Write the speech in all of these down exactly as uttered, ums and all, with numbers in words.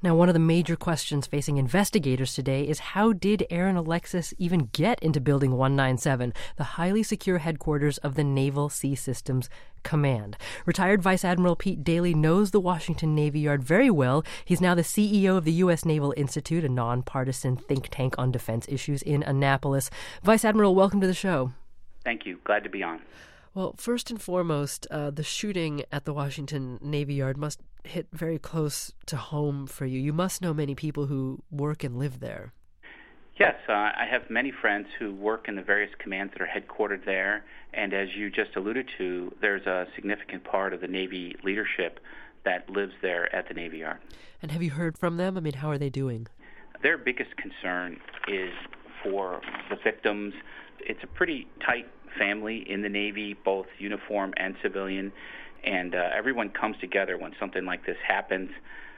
Now, one of the major questions facing investigators today is how did Aaron Alexis even get into Building one ninety-seven, the highly secure headquarters of the Naval Sea Systems Command? Retired Vice Admiral Pete Daly knows the Washington Navy Yard very well. He's now the C E O of the U S Naval Institute, a nonpartisan think tank on defense issues in Annapolis. Vice Admiral, welcome to the show. Thank you. Glad to be on. Well, first and foremost, uh, the shooting at the Washington Navy Yard must hit very close to home for you. You must know many people who work and live there. Yes, uh, I have many friends who work in the various commands that are headquartered there, and as you just alluded to, there's a significant part of the Navy leadership that lives there at the Navy Yard. And have you heard from them? I mean, how are they doing? Their biggest concern is for the victims. It's a pretty tight family in the Navy, both uniform and civilian, and uh, everyone comes together when something like this happens,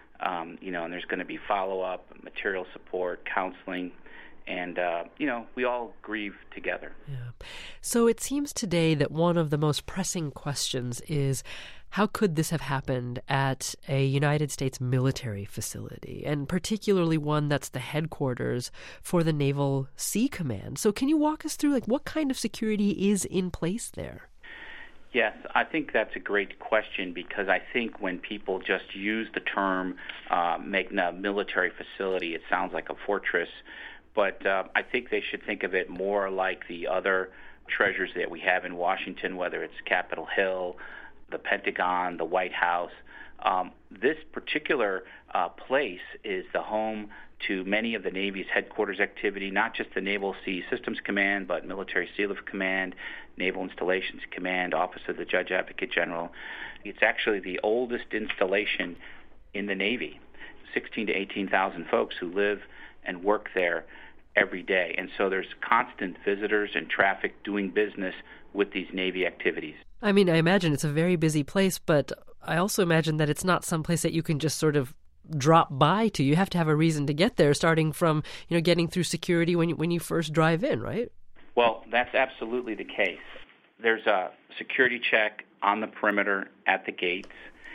um, you know, and there's going to be follow-up, material support, counseling, and, uh, you know, we all grieve together. Yeah. So it seems today that one of the most pressing questions is, how could this have happened at a United States military facility, and particularly one that's the headquarters for the Naval Sea Command? So can you walk us through, like, what kind of security is in place there? Yes, I think that's a great question, because I think when people just use the term uh, Magna military facility, it sounds like a fortress. But uh, I think they should think of it more like the other treasures that we have in Washington, whether it's Capitol Hill, the Pentagon, the White House. Um, this particular uh, place is the home to many of the Navy's headquarters activity, not just the Naval Sea Systems Command, but Military Sealift Command, Naval Installations Command, Office of the Judge Advocate General. It's actually the oldest installation in the Navy, sixteen to eighteen thousand folks who live and work there every day. And so there's constant visitors and traffic doing business with these Navy activities. I mean, I imagine it's a very busy place, but I also imagine that it's not some place that you can just sort of drop by to. You have to have a reason to get there, starting from, you know, getting through security when you, when you first drive in, right? Well, that's absolutely the case. There's a security check on the perimeter at the gates,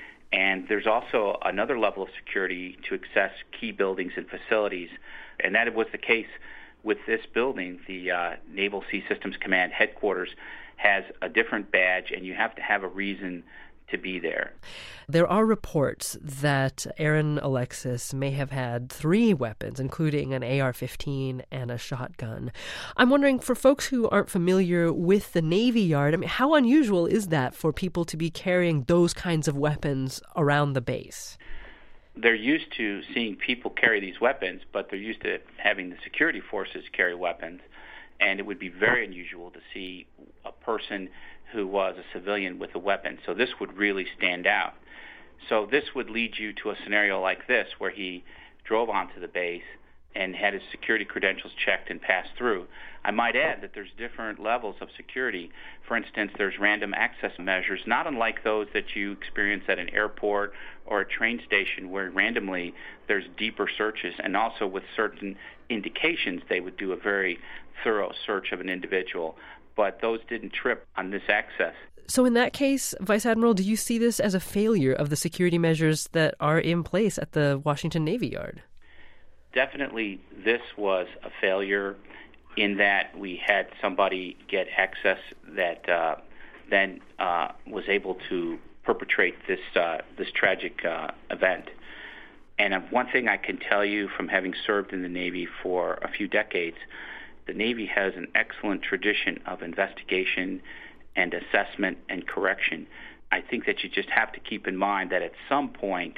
and there's also another level of security to access key buildings and facilities, and that was the case with this building. The uh, Naval Sea Systems Command headquarters has a different badge, and you have to have a reason to be there. There are reports that Aaron Alexis may have had three weapons, including an A R fifteen and a shotgun. I'm wondering, for folks who aren't familiar with the Navy Yard, I mean, how unusual is that for people to be carrying those kinds of weapons around the base? They're used to seeing people carry these weapons, but they're used to having the security forces carry weapons. And it would be very unusual to see a person who was a civilian with a weapon. So this would really stand out. So this would lead you to a scenario like this, where he drove onto the base and had his security credentials checked and passed through. I might add that there's different levels of security. For instance, there's random access measures, not unlike those that you experience at an airport or a train station, where randomly there's deeper searches, and also with certain indications they would do a very thorough search of an individual. But those didn't trip on this access. So in that case, Vice Admiral, do you see this as a failure of the security measures that are in place at the Washington Navy Yard? Definitely this was a failure, in that we had somebody get access that uh, then uh, was able to perpetrate this uh, this tragic uh, event. And uh, one thing I can tell you from having served in the Navy for a few decades, the Navy has an excellent tradition of investigation and assessment and correction. I think that you just have to keep in mind that at some point,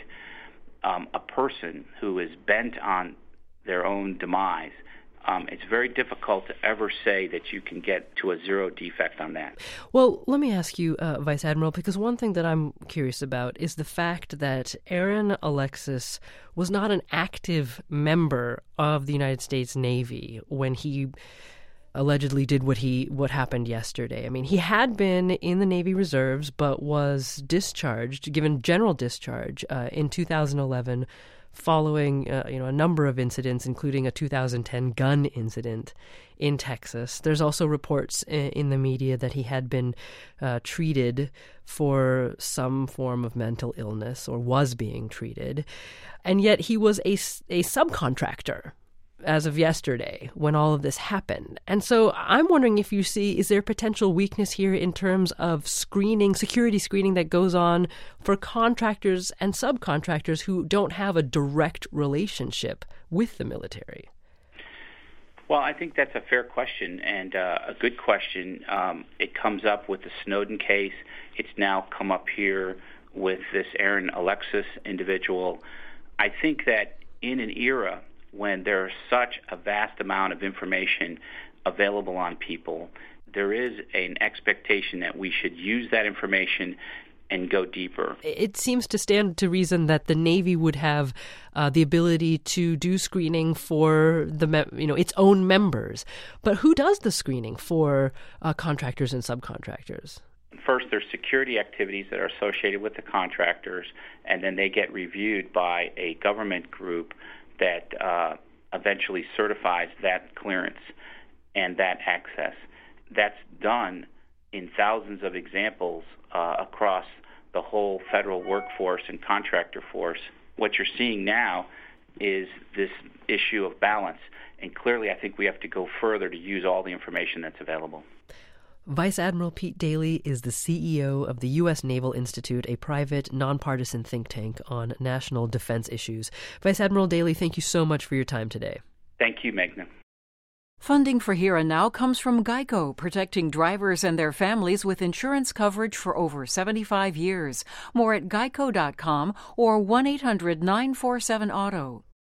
um, a person who is bent on their own demise, um, it's very difficult to ever say that you can get to a zero defect on that. Well, let me ask you, uh, Vice Admiral, because one thing that I'm curious about is the fact that Aaron Alexis was not an active member of the United States Navy when he allegedly did what he what happened yesterday. I mean, he had been in the Navy Reserves, but was discharged, given general discharge uh, in two thousand eleven following uh, you know a number of incidents, including a two thousand ten gun incident in Texas. There's also reports in the media that he had been uh, treated for some form of mental illness or was being treated, and yet he was a, a subcontractor as of yesterday when all of this happened. And so I'm wondering if you see, is there potential weakness here in terms of screening, security screening that goes on for contractors and subcontractors who don't have a direct relationship with the military? Well, I think that's a fair question and uh, a good question. Um, it comes up with the Snowden case. It's now come up here with this Aaron Alexis individual. I think that in an era when there's such a vast amount of information available on people, there is an expectation that we should use that information and go deeper. It seems to stand to reason that the Navy would have uh, the ability to do screening for the me- you know its own members. But who does the screening for uh, contractors and subcontractors? First, there's security activities that are associated with the contractors, and then they get reviewed by a government group that uh, eventually certifies that clearance and that access. That's done in thousands of examples uh, across the whole federal workforce and contractor force. What you're seeing now is this issue of balance, and clearly I think we have to go further to use all the information that's available. Vice Admiral Pete Daly is the C E O of the U S Naval Institute, a private, nonpartisan think tank on national defense issues. Vice Admiral Daly, thank you so much for your time today. Thank you, Meghna. Funding for Here and Now comes from Geico, protecting drivers and their families with insurance coverage for over seventy-five years. More at geico dot com or one eight hundred nine four seven auto.